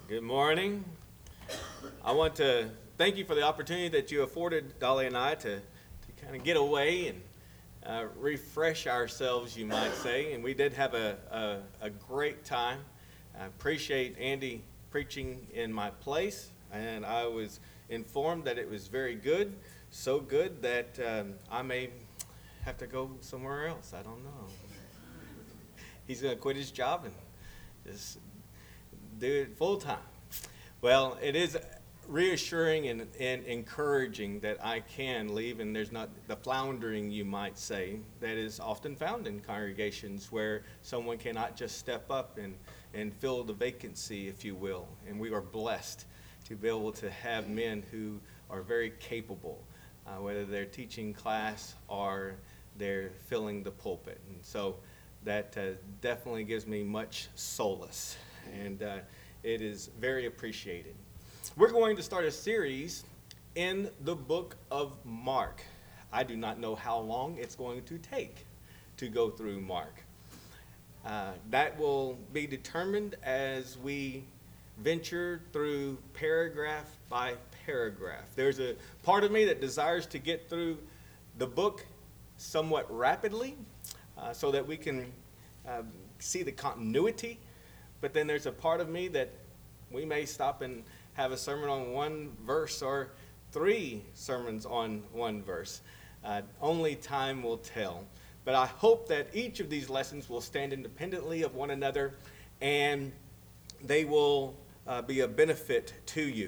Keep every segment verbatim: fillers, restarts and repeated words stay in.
Good morning. I want to thank you for the opportunity that you afforded Dolly and I to, to kind of get away and uh, refresh ourselves, you might say. And we did have a, a, a great time. I appreciate Andy preaching in my place, and I was informed that it was very good, so good that um, I may have to go somewhere else. I don't know. He's going to quit his job and just do it full time. Well, it is reassuring and, and encouraging that I can leave, and there's not the floundering, you might say, that is often found in congregations where someone cannot just step up and, and fill the vacancy, if you will. And we are blessed to be able to have men who are very capable, uh, whether they're teaching class or they're filling the pulpit. And so that uh, definitely gives me much solace, and uh, it is very appreciated. We're going to start a series in the book of Mark. I do not know how long it's going to take to go through Mark. Uh, that will be determined as we venture through paragraph by paragraph. There's a part of me that desires to get through the book somewhat rapidly, uh, so that we can uh, see the continuity. But then there's a part of me that we may stop and have a sermon on one verse or three sermons on one verse. Uh, only time will tell. But I hope that each of these lessons will stand independently of one another, and they will uh, be a benefit to you.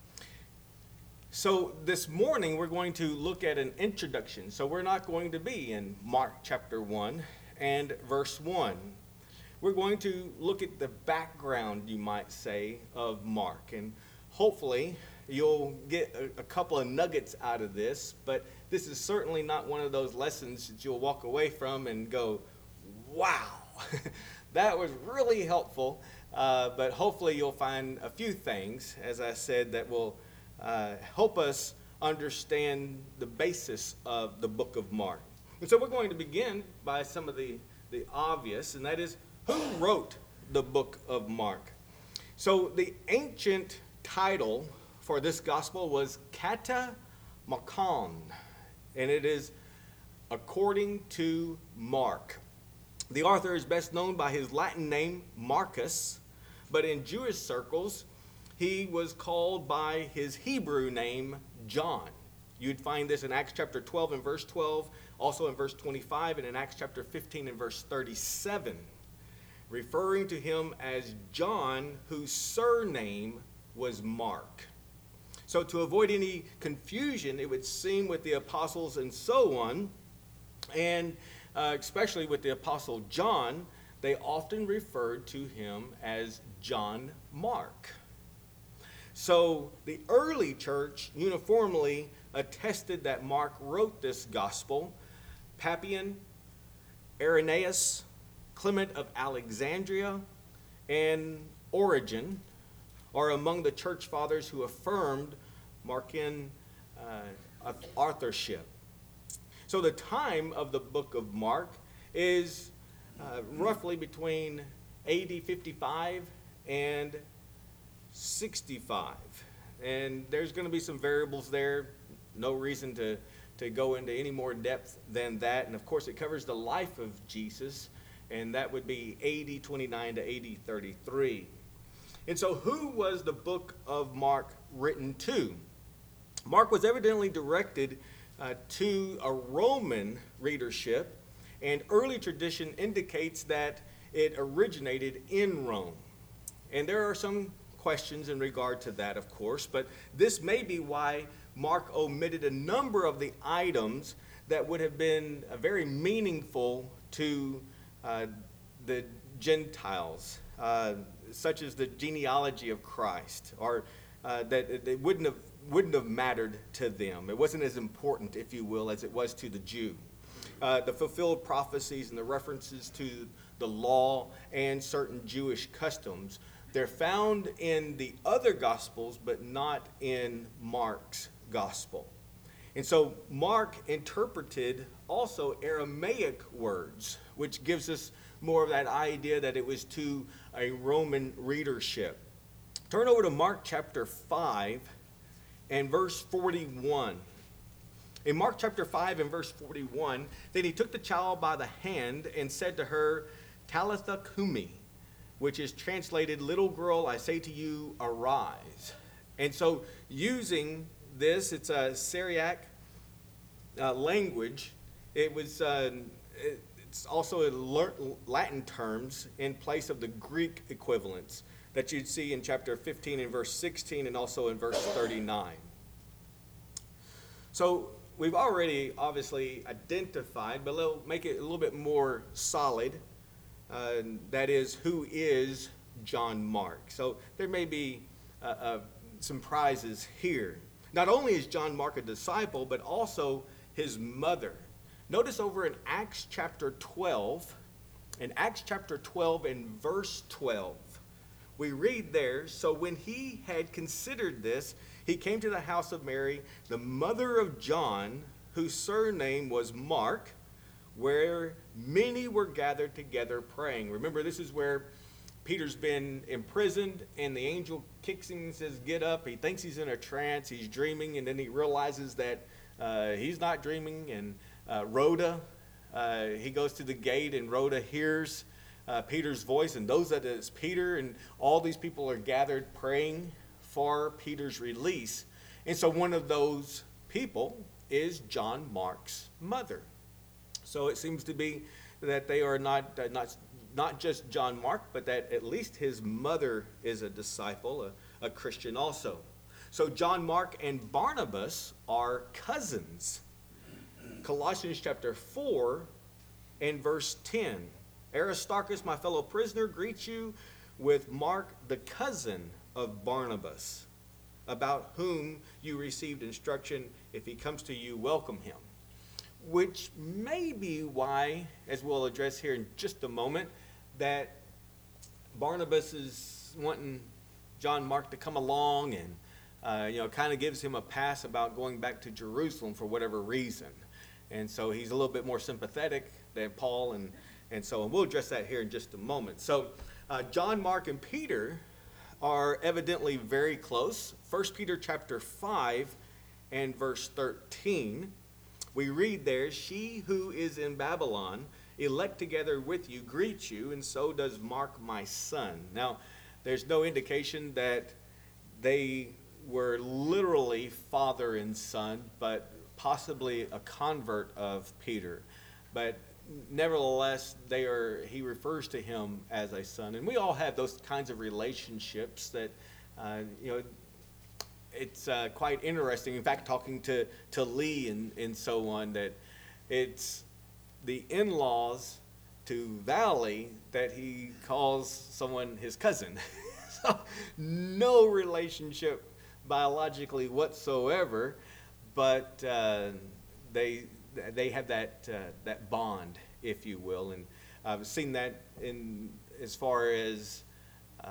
So this morning we're going to look at an introduction. So we're not going to be in Mark chapter one and verse one. We're going to look at the background, you might say, of Mark. And hopefully you'll get a, a couple of nuggets out of this, but this is certainly not one of those lessons that you'll walk away from and go, wow, that was really helpful. Uh, but hopefully you'll find a few things, as I said, that will uh, help us understand the basis of the book of Mark. And so we're going to begin by some of the, the obvious, and that is, who wrote the book of Mark? So the ancient title for this gospel was Kata Makon, and it is according to Mark. The author is best known by his Latin name, Marcus, but in Jewish circles, he was called by his Hebrew name, John. You'd find this in Acts chapter twelve and verse twelve, also in verse twenty-five, and in Acts chapter fifteen and verse thirty-seven, referring to him as John, whose surname was Mark. So to avoid any confusion, it would seem with the apostles and so on, and uh, especially with the apostle John, they often referred to him as John Mark. So the early church uniformly attested that Mark wrote this gospel. Papian, Irenaeus, Clement of Alexandria, and Origen are among the church fathers who affirmed Markan uh, authorship. So the time of the book of Mark is uh, roughly between A D fifty-five and sixty-five. And there's going to be some variables there. No reason to, to go into any more depth than that. And of course, it covers the life of Jesus, and that would be A D twenty-nine to A D thirty-three. And so who was the book of Mark written to? Mark was evidently directed uh, to a Roman readership, and early tradition indicates that it originated in Rome. And there are some questions in regard to that, of course, but this may be why Mark omitted a number of the items that would have been uh, very meaningful to uh, the Gentiles, uh, such as the genealogy of Christ, or uh, that it wouldn't have wouldn't have mattered to them. It wasn't as important, if you will, as it was to the Jew. Uh, the fulfilled prophecies and the references to the law and certain Jewish customs, they're found in the other Gospels, but not in Mark's Gospel. And so Mark interpreted also Aramaic words, which gives us more of that idea that it was to a Roman readership. Turn over to Mark chapter five and verse forty-one. In Mark chapter five and verse forty-one, then he took the child by the hand and said to her, Talitha cumi, which is translated, little girl, I say to you, arise. And so using this, it's a Syriac uh, language. It was, uh, it, it's also in Latin terms in place of the Greek equivalents that you'd see in chapter fifteen and verse sixteen and also in verse thirty-nine. So we've already obviously identified, but we'll make it a little bit more solid. Uh, that is, who is John Mark? So there may be uh, uh, some prizes here. Not only is John Mark a disciple, but also his mother. Notice over in Acts chapter twelve, in Acts chapter twelve and verse twelve, we read there, so when he had considered this, he came to the house of Mary, the mother of John, whose surname was Mark, where many were gathered together praying. Remember, this is where Peter's been imprisoned, and the angel kicks him and says, get up. He thinks he's in a trance, he's dreaming, and then he realizes that uh, he's not dreaming. And uh, Rhoda, uh, he goes to the gate, and Rhoda hears uh, Peter's voice and knows that it's Peter, and all these people are gathered praying for Peter's release. And so one of those people is John Mark's mother. So it seems to be that they are not, uh, not, not just John Mark, but that at least his mother is a disciple, a, a Christian also. So John Mark and Barnabas are cousins. Colossians chapter four and verse ten. Aristarchus, my fellow prisoner, greets you with Mark, the cousin of Barnabas, about whom you received instruction. If he comes to you, welcome him. Which may be why, as we'll address here in just a moment, that Barnabas is wanting John Mark to come along and, uh, you know, kind of gives him a pass about going back to Jerusalem for whatever reason. And so he's a little bit more sympathetic than Paul, and, and so and we'll address that here in just a moment. So uh, John Mark and Peter are evidently very close. First Peter chapter five and verse thirteen. We read there, she who is in Babylon, elect together with you, greets you, and so does Mark my son. Now, there's no indication that they were literally father and son, but possibly a convert of Peter. But nevertheless, they are. He refers to him as a son. And we all have those kinds of relationships that, uh, you know, it's uh, quite interesting. In fact, talking to, to Lee and, and so on, that it's the in-laws to Valley that he calls someone his cousin. So no relationship biologically whatsoever, but uh, they they have that uh, that bond, if you will. And I've seen that in as far as um,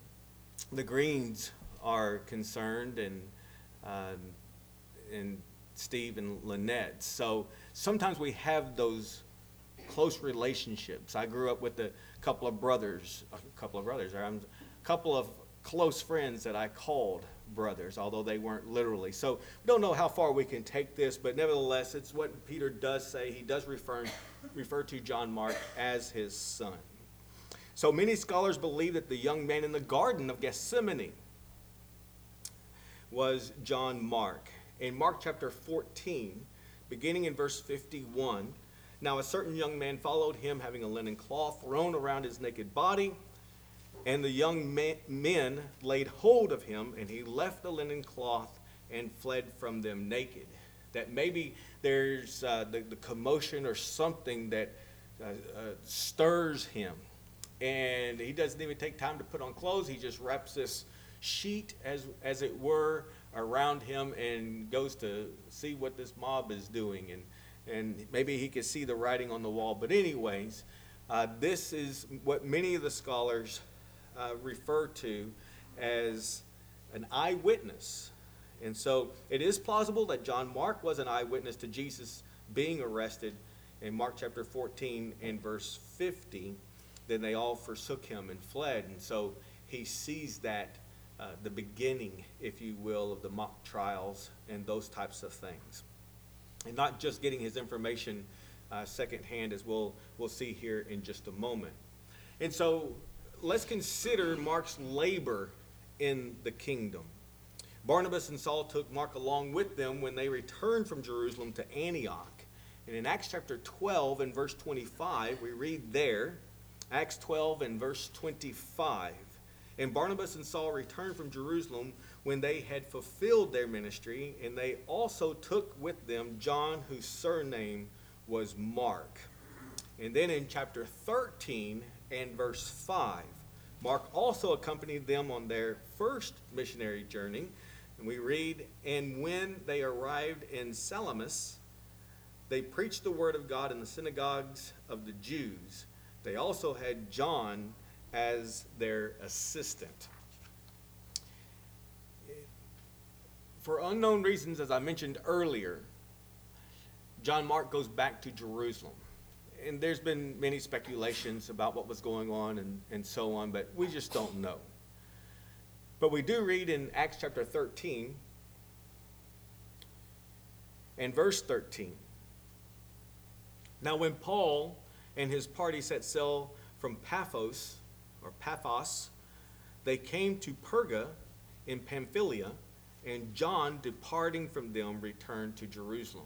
the Greens are concerned, and um, and Steve and Lynette. So sometimes we have those close relationships. I grew up with a couple of brothers, a couple of brothers, or I'm a couple of close friends that I called brothers, although they weren't literally. So we don't know how far we can take this, but nevertheless, it's what Peter does say. He does refer refer to John Mark as his son. So many scholars believe that the young man in the Garden of Gethsemane was John Mark. In Mark chapter fourteen, beginning in verse fifty-one, now a certain young man followed him, having a linen cloth thrown around his naked body, and the young men laid hold of him, and he left the linen cloth and fled from them naked. That maybe there's uh, the, the commotion or something that uh, uh, stirs him, and he doesn't even take time to put on clothes. He just wraps this sheet, as as it were, around him and goes to see what this mob is doing, and and maybe he could see the writing on the wall. But anyways, uh, this is what many of the scholars uh, refer to as an eyewitness. And so it is plausible that John Mark was an eyewitness to Jesus being arrested in Mark chapter fourteen and verse fifty. Then they all forsook him and fled, and so he sees that uh, the beginning, if you will, of the mock trials and those types of things. And not just getting his information uh, secondhand, as we'll, we'll see here in just a moment. And so let's consider Mark's labor in the kingdom. Barnabas and Saul took Mark along with them when they returned from Jerusalem to Antioch. And in Acts chapter twelve and verse twenty-five, we read there, Acts twelve and verse twenty-five, and Barnabas and Saul returned from Jerusalem when they had fulfilled their ministry, and they also took with them John, whose surname was Mark. And then in chapter thirteen and verse five, Mark also accompanied them on their first missionary journey. And we read, and when they arrived in Salamis, they preached the word of God in the synagogues of the Jews. They also had John as their assistant. For unknown reasons, as I mentioned earlier, John Mark goes back to Jerusalem. And there's been many speculations about what was going on and, and so on, but we just don't know. But we do read in Acts chapter thirteen and verse thirteen. Now when Paul and his party set sail from Paphos, or Paphos, they came to Perga in Pamphylia, and John, departing from them, returned to Jerusalem.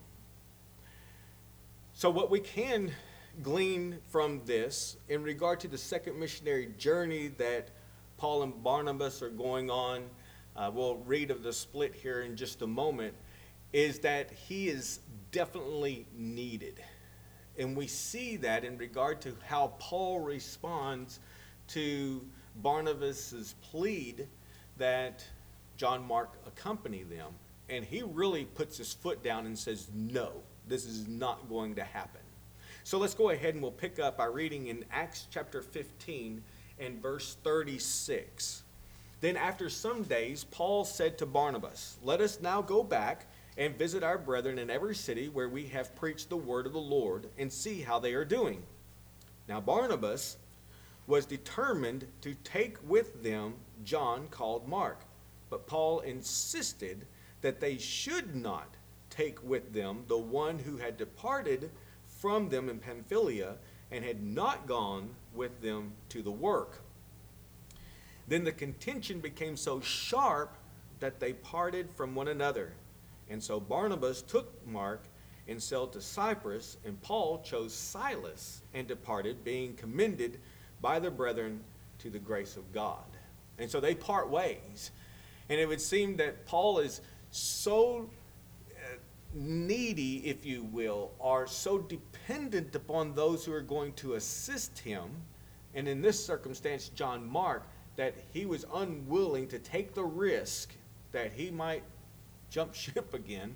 So what we can glean from this in regard to the second missionary journey that Paul and Barnabas are going on, uh, we'll read of the split here in just a moment, is that he is definitely needed. And we see that in regard to how Paul responds to Barnabas's plead that John Mark accompany them. And he really puts his foot down and says, no, this is not going to happen. So let's go ahead and we'll pick up our reading in Acts chapter fifteen and verse thirty-six. Then after some days, Paul said to Barnabas, let us now go back and visit our brethren in every city where we have preached the word of the Lord, and see how they are doing. Now Barnabas was determined to take with them John called Mark, but Paul insisted that they should not take with them the one who had departed from them in Pamphylia and had not gone with them to the work. Then the contention became so sharp that they parted from one another. And so Barnabas took Mark and sailed to Cyprus, and Paul chose Silas and departed, being commended by the brethren to the grace of God. And so they part ways. And it would seem that Paul is so uh, needy, if you will, or so dependent upon those who are going to assist him, and in this circumstance, John Mark, that he was unwilling to take the risk that he might jump ship again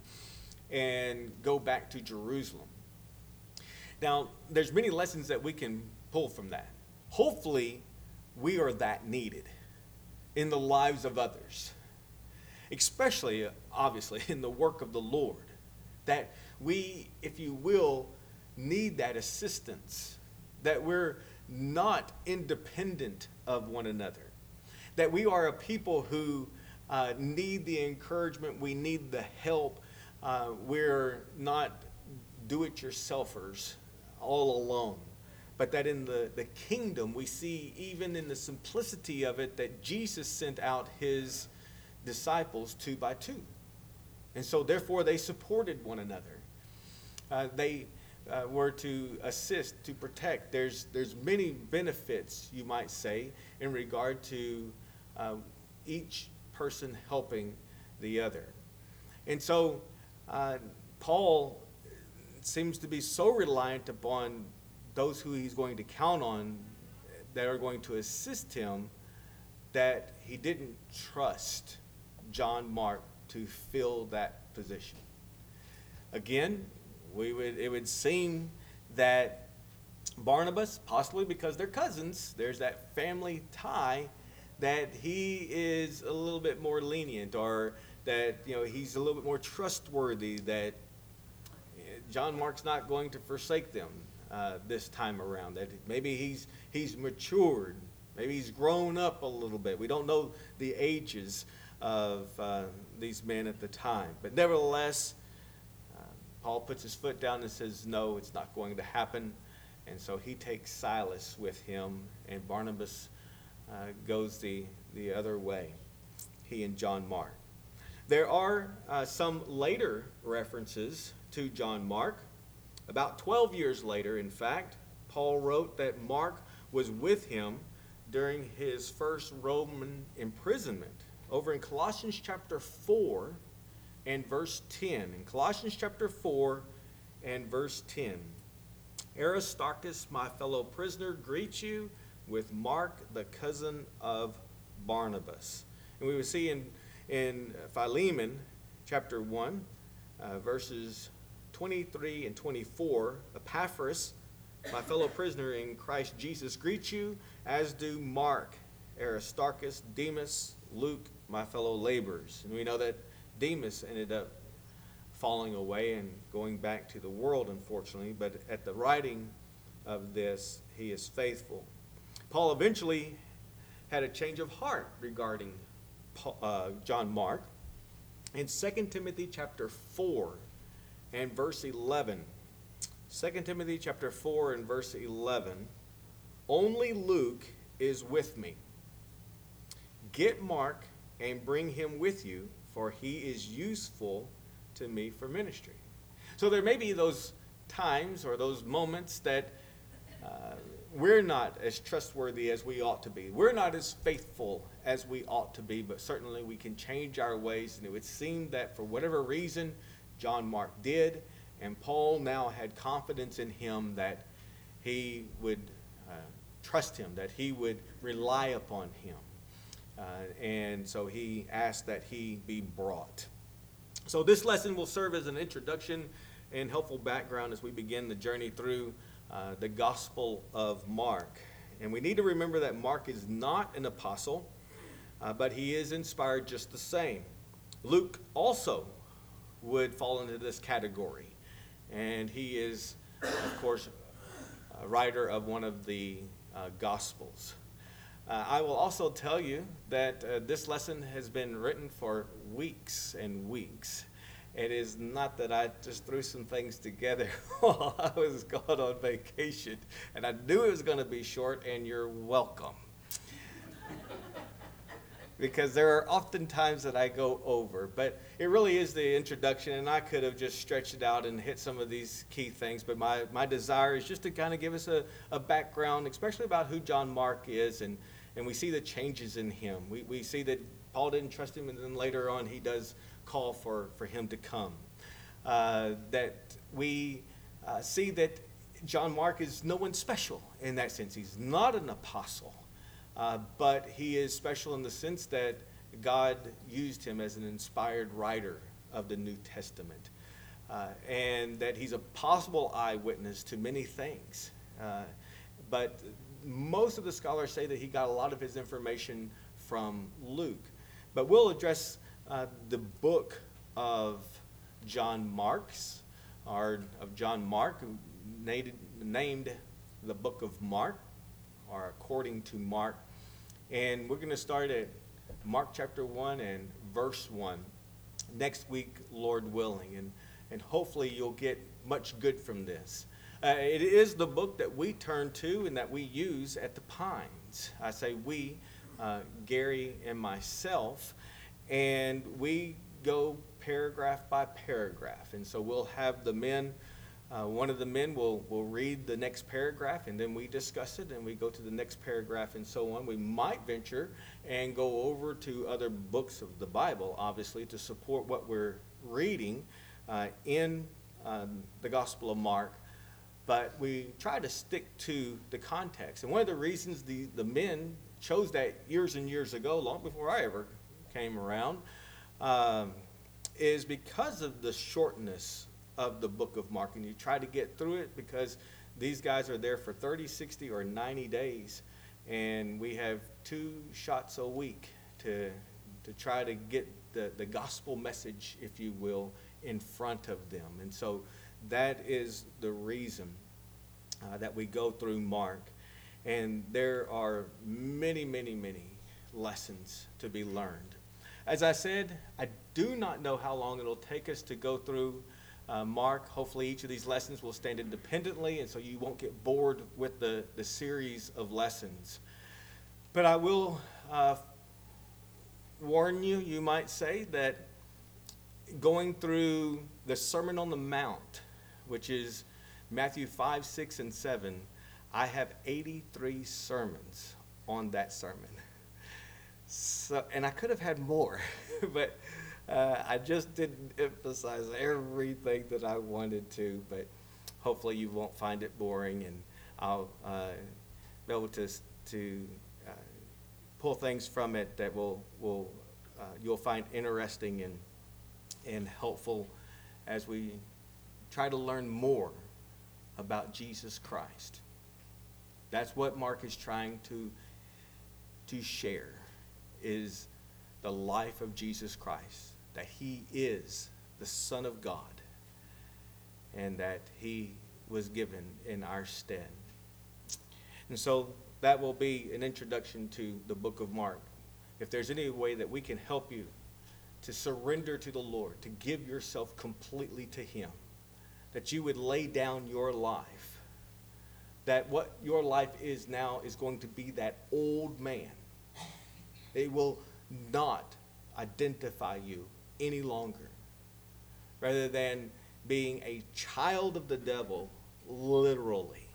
and go back to Jerusalem. Now, there's many lessons that we can pull from that. Hopefully, we are that needed in the lives of others, especially, obviously, in the work of the Lord, that we, if you will, need that assistance, that we're not independent of one another, that we are a people who uh, need the encouragement, we need the help. Uh, we're not do-it-yourselfers all alone, but that in the, the kingdom we see, even in the simplicity of it, that Jesus sent out his disciples two by two. And so therefore they supported one another. Uh, they uh, were to assist, to protect. There's, there's many benefits, you might say, in regard to uh, each person helping the other. And so uh, Paul seems to be so reliant upon those who he's going to count on that are going to assist him that he didn't trust John Mark to fill that position. Again, we would it would seem that Barnabas, possibly because they're cousins, there's that family tie, that he is a little bit more lenient, or that, you know, he's a little bit more trustworthy, that John Mark's not going to forsake them uh, this time around, that maybe he's he's matured Maybe he's grown up a little bit. We don't know the ages of uh, these men at the time. But nevertheless, uh, Paul puts his foot down and says, no, it's not going to happen. And so he takes Silas with him, and Barnabas uh, goes the, the other way, he and John Mark. There are uh, some later references to John Mark. About twelve years later, in fact, Paul wrote that Mark was with him during his first Roman imprisonment. Over in Colossians chapter four and verse ten. In Colossians chapter four and verse ten. Aristarchus, my fellow prisoner, greets you with Mark, the cousin of Barnabas. And we will see in, in Philemon chapter one, uh, verses twenty-three and twenty-four, Epaphras, my fellow prisoner in Christ Jesus, greets you, as do Mark, Aristarchus, Demas, Luke, my fellow laborers. And we know that Demas ended up falling away and going back to the world, unfortunately, but at the writing of this, he is faithful. Paul eventually had a change of heart regarding Paul, uh, John Mark. In Second Timothy chapter four and verse eleven, Second Timothy chapter four and verse eleven, only Luke is with me. Get Mark and bring him with you, for he is useful to me for ministry. So there may be those times or those moments that uh, we're not as trustworthy as we ought to be. We're not as faithful as we ought to be, but certainly we can change our ways. And it would seem that for whatever reason, John Mark did, and Paul now had confidence in him that he would uh, trust him, that he would rely upon him. Uh, and so he asked that he be brought. So this lesson will serve as an introduction and helpful background as we begin the journey through uh, the Gospel of Mark. And we need to remember that Mark is not an apostle, uh, but he is inspired just the same. Luke also would fall into this category. And he is, of course, a writer of one of the uh, Gospels. Uh, I will also tell you that uh, this lesson has been written for weeks and weeks. It is not that I just threw some things together while I was gone on vacation. And I knew it was going to be short, and you're welcome. Because there are often times that I go over. But it really is the introduction, and I could have just stretched it out and hit some of these key things. But my, my desire is just to kind of give us a, a background, especially about who John Mark is, and And we see the changes in him. We, we see that Paul didn't trust him, and then later on he does call for, for him to come. Uh, that we uh, see that John Mark is no one special in that sense. He's not an apostle, uh, but he is special in the sense that God used him as an inspired writer of the New Testament, uh, and that he's a possible eyewitness to many things. Uh, but most of the scholars say that he got a lot of his information from Luke. But we'll address uh, the book of John Mark's, or of John Mark, who named, named the book of Mark, or according to Mark. And we're going to start at Mark chapter one and verse one next week, Lord willing. And, and hopefully you'll get much good from this. Uh, it is the book that we turn to and that we use at the Pines. I say we, uh, Gary and myself, and we go paragraph by paragraph. And so we'll have the men, uh, one of the men will, will read the next paragraph, and then we discuss it, and we go to the next paragraph and so on. We might venture and go over to other books of the Bible, obviously, to support what we're reading uh, in um, the Gospel of Mark. But we try to stick to the context. And one of the reasons the, the men chose that years and years ago, long before I ever came around, um, is because of the shortness of the book of Mark. And you try to get through it because these guys are there for thirty, sixty, or ninety days. And we have two shots a week to, to try to get the, the gospel message, if you will, in front of them. And so that is the reason uh, that we go through Mark. And there are many, many, many lessons to be learned. As I said, I do not know how long it'll take us to go through uh, Mark. Hopefully each of these lessons will stand independently, and so you won't get bored with the, the series of lessons. But I will uh, warn you, you might say, that going through the Sermon on the Mount, which is Matthew five, six, and seven, I have eighty-three sermons on that sermon. So, and I could have had more, but uh, I just didn't emphasize everything that I wanted to. But hopefully you won't find it boring, and I'll uh, be able to to uh, pull things from it that will will uh, you'll find interesting and and helpful as we try to learn more about Jesus Christ. That's what Mark is trying to to share, is the life of Jesus Christ, that he is the Son of God and that he was given in our stead. And so that will be an introduction to the book of Mark. If there's any way that we can help you to surrender to the Lord, to give yourself completely to him, that you would lay down your life, that what your life is now is going to be that old man. It will not identify you any longer. Rather than being a child of the devil, literally.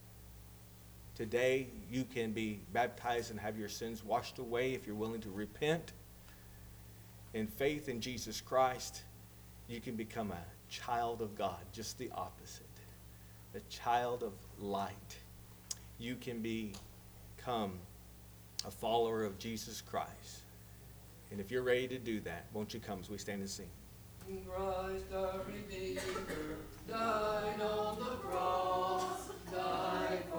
Today, you can be baptized and have your sins washed away if you're willing to repent. In faith in Jesus Christ, you can become a child of God, just the opposite. The child of light. You can become a follower of Jesus Christ. And if you're ready to do that, won't you come as we stand and sing? Christ our Redeemer died on the cross, died for